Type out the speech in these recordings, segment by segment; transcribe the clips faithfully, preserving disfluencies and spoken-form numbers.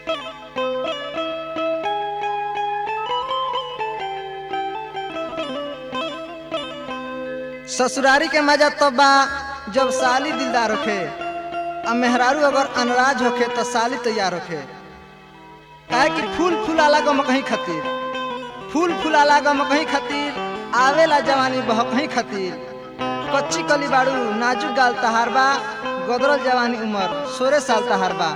ससुरारी के मजा तो बा जब साली दिलदार होखे आ मेहरारू अगर अनराज होखे तो साली तैयार होखे। काहे कि फूल फूलाला गम कहीं खातिर फूल फूलाला गम कहीं खातिर आवेला जवानी बह कहीं खातिर। कच्ची कली बाड़ू नाजुक गाल तहार बा गदरल जवानी उमर सोरे साल तहार बा।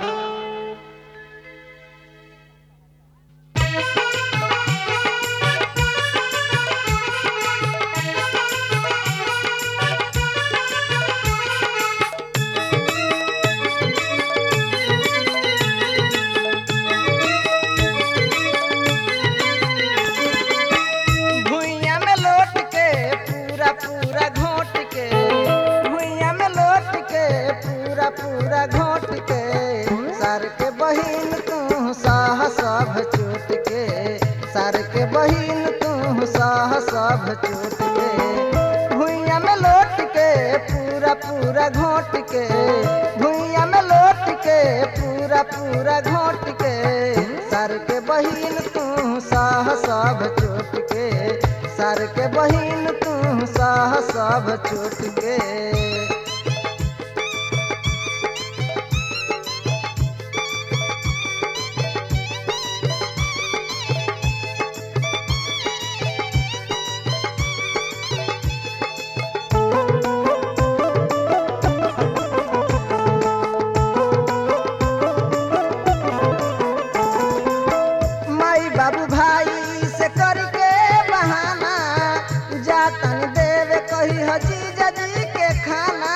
पूरा घोट के सर के बहिन तू साह सब चोट के सर के बहिन तू साह सब चोट के भुइया में लोट के पूरा पूरा घोट के भुइया में लोट के पूरा पूरा घोट के सर के बहिन तू साह सब चोट के सर के बहिन तू साह सब चोट के। बाबू भाई से करके बहाना जातन देवे कही हजी जजी के खाना।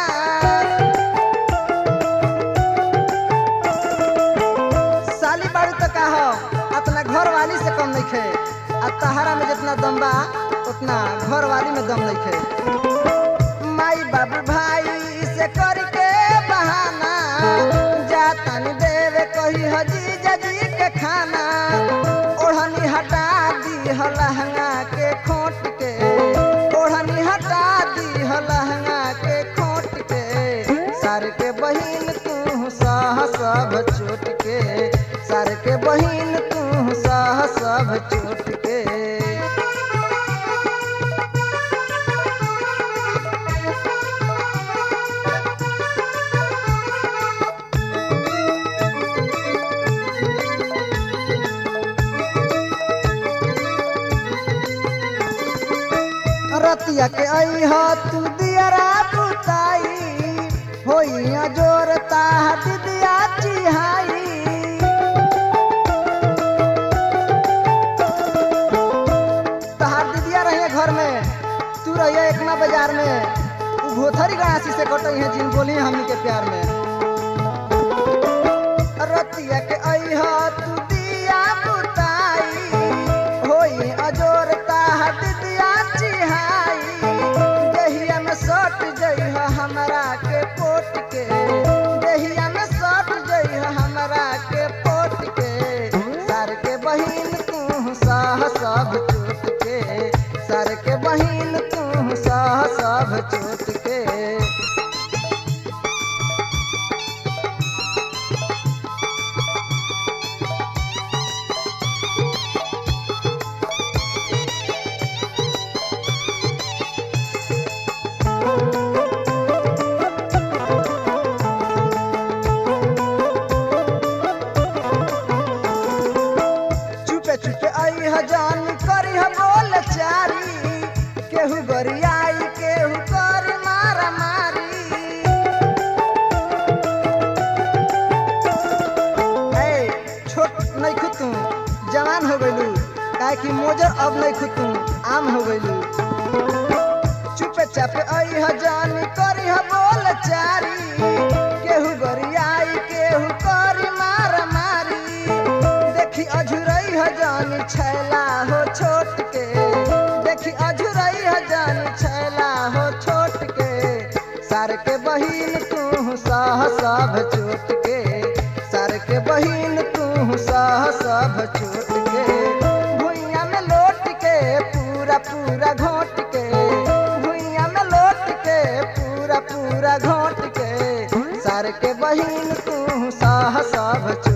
साली बाड़ू तो कहो अपना घर वाली से कम नहीं खे आ तहारा में जितना दम बा उतना घर वाली में दम नहीं खे। माई बाबू भाई से करके बहाना जातन देवे कही हजी जजी के खाना। ओढ़नी हटा दी हो लहंगा के खोट के ओढ़नी हटा दी हो लहंगा के खोट के सर के बहिन तू साह सब चोट के सर के बहिन तू साह सब चोट के। रतिया के आई हो तू दियरा बुताई होइया जोरता दिदिया चिहाई। तहार दिदिया रहिए घर में तू रहिए एकना बाजार में उ भोथरी गणासी से कटई है जिन बोली हमनी के प्यार में। रतिया के आई हो तू दिया बुताई होई अजोरता दिदिया देहिया में सट जइह हमरा के पोट के देहिया में सट जइह हमरा के पोट के सर के बहिन तू साह सब चोट के सर के बहिन तू साह सब चोट के। जान करी बोल चारी केहू गरियाई केहू कर मारा मारी। छोट नहीं खुद तू जवान हो गईलू काहे कि मोजर अब नहीं खुद तू आम हो गईलू। चुपे चापे आई जान करी बोल चारी केहू गरियाई केहू कर मारा मारी। देखी अझुरई जानी छैला हो छोट के देखी अझुरई जानी छैला हो छोट के सर के बहिन तू साह सब चोट के सर के बहिन तू साह सब चोट के। भुइया में लोट के पूरा पूरा घोट के भुइया में लोट के पूरा पूरा घोट के सर के बहिन तू साह सब